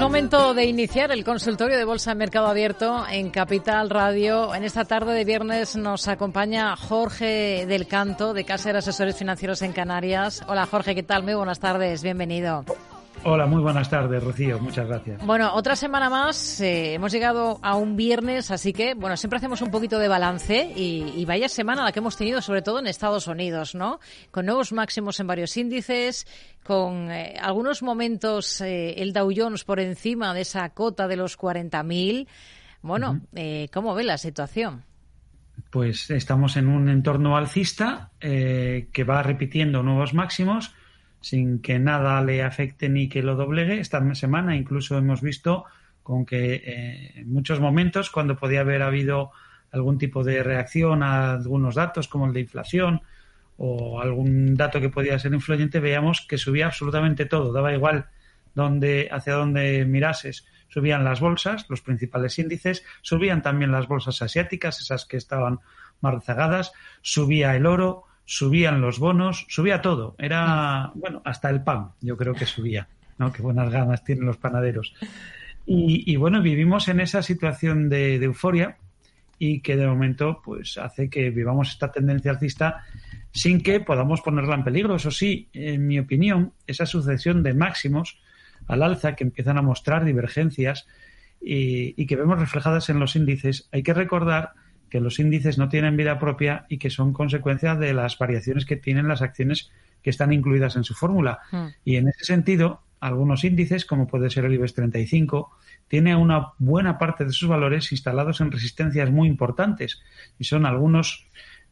momento de iniciar el consultorio de Bolsa en Mercado Abierto en Capital Radio. En esta tarde de viernes nos acompaña Jorge del Canto, de Caser Asesores Financieros en Canarias. Hola Jorge, ¿qué tal? Muy buenas tardes, bienvenido. Hola, muy buenas tardes, Rocío, muchas gracias. Bueno, otra semana más, hemos llegado a un viernes, así que, bueno, siempre hacemos un poquito de balance y vaya semana la que hemos tenido, sobre todo en Estados Unidos, ¿no? Con nuevos máximos en varios índices, con algunos momentos el Dow Jones por encima de esa cota de los 40.000. Bueno, ¿cómo ve la situación? Pues estamos en un entorno alcista que va repitiendo nuevos máximos, sin que nada le afecte ni que lo doblegue. Esta semana incluso hemos visto con que en muchos momentos, cuando podía haber habido algún tipo de reacción a algunos datos, como el de inflación o algún dato que podía ser influyente, veíamos que subía absolutamente todo. Daba igual hacia dónde mirases. Subían las bolsas, los principales índices, subían también las bolsas asiáticas, esas que estaban más rezagadas, subía el oro, subían los bonos, subía todo. Era, bueno, hasta el pan, yo creo que subía, ¿no? Qué buenas ganas tienen los panaderos. Y bueno, vivimos en esa situación de euforia y que de momento pues hace que vivamos esta tendencia alcista sin que podamos ponerla en peligro. Eso sí, en mi opinión, esa sucesión de máximos al alza que empiezan a mostrar divergencias y que vemos reflejadas en los índices, hay que recordar que los índices no tienen vida propia y que son consecuencia de las variaciones que tienen las acciones que están incluidas en su fórmula. Y en ese sentido, algunos índices, como puede ser el IBEX 35, tiene una buena parte de sus valores instalados en resistencias muy importantes. Y son algunos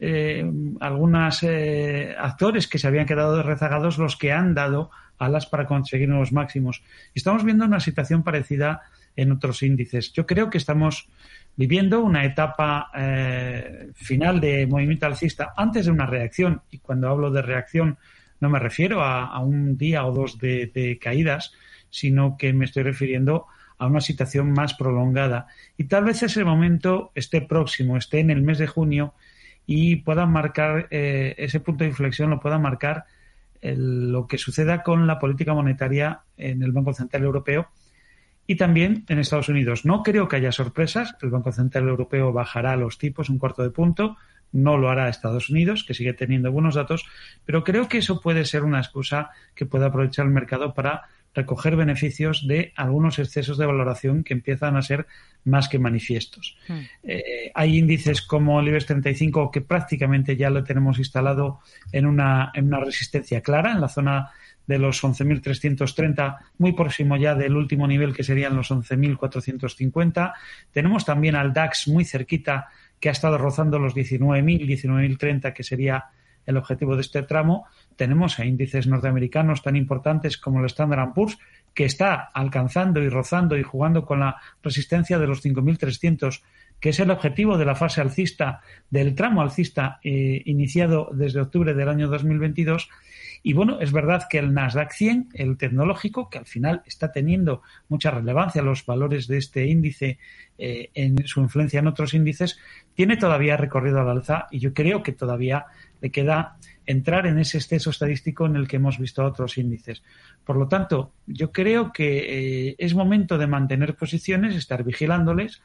actores que se habían quedado rezagados los que han dado alas para conseguir nuevos máximos. Y estamos viendo una situación parecida en otros índices. Yo creo que estamos viviendo una etapa final de movimiento alcista antes de una reacción. Y cuando hablo de reacción no me refiero a un día o dos de caídas, sino que me estoy refiriendo a una situación más prolongada. Y tal vez ese momento esté próximo, esté en el mes de junio y pueda marcar ese punto de inflexión, lo pueda marcar lo que suceda con la política monetaria en el Banco Central Europeo y también en Estados Unidos. No creo que haya sorpresas. El Banco Central Europeo bajará los tipos 1/4 punto. No lo hará Estados Unidos, que sigue teniendo buenos datos, pero creo que eso puede ser una excusa que pueda aprovechar el mercado para recoger beneficios de algunos excesos de valoración que empiezan a ser más que manifiestos. Hay índices como el IBEX 35 que prácticamente ya lo tenemos instalado en una resistencia clara, en la zona de los 11.330, muy próximo ya del último nivel que serían los 11.450. Tenemos también al DAX muy cerquita, que ha estado rozando los 19.000, 19.030, que sería el objetivo de este tramo. Tenemos a índices norteamericanos tan importantes como el Standard & Poor's, que está alcanzando y rozando y jugando con la resistencia de los 5.300, que es el objetivo de la fase alcista, del tramo alcista iniciado desde octubre del año 2022. Y bueno, es verdad que el Nasdaq 100, el tecnológico, que al final está teniendo mucha relevancia los valores de este índice en su influencia en otros índices, tiene todavía recorrido al alza y yo creo que todavía le queda entrar en ese exceso estadístico en el que hemos visto otros índices. Por lo tanto, yo creo que es momento de mantener posiciones, estar vigilándolas,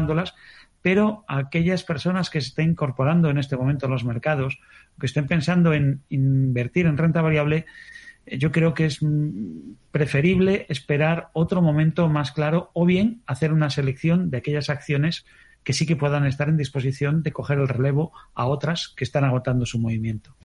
pero a aquellas personas que se estén incorporando en este momento a los mercados, que estén pensando en invertir en renta variable, yo creo que es preferible esperar otro momento más claro o bien hacer una selección de aquellas acciones que sí que puedan estar en disposición de coger el relevo a otras que están agotando su movimiento.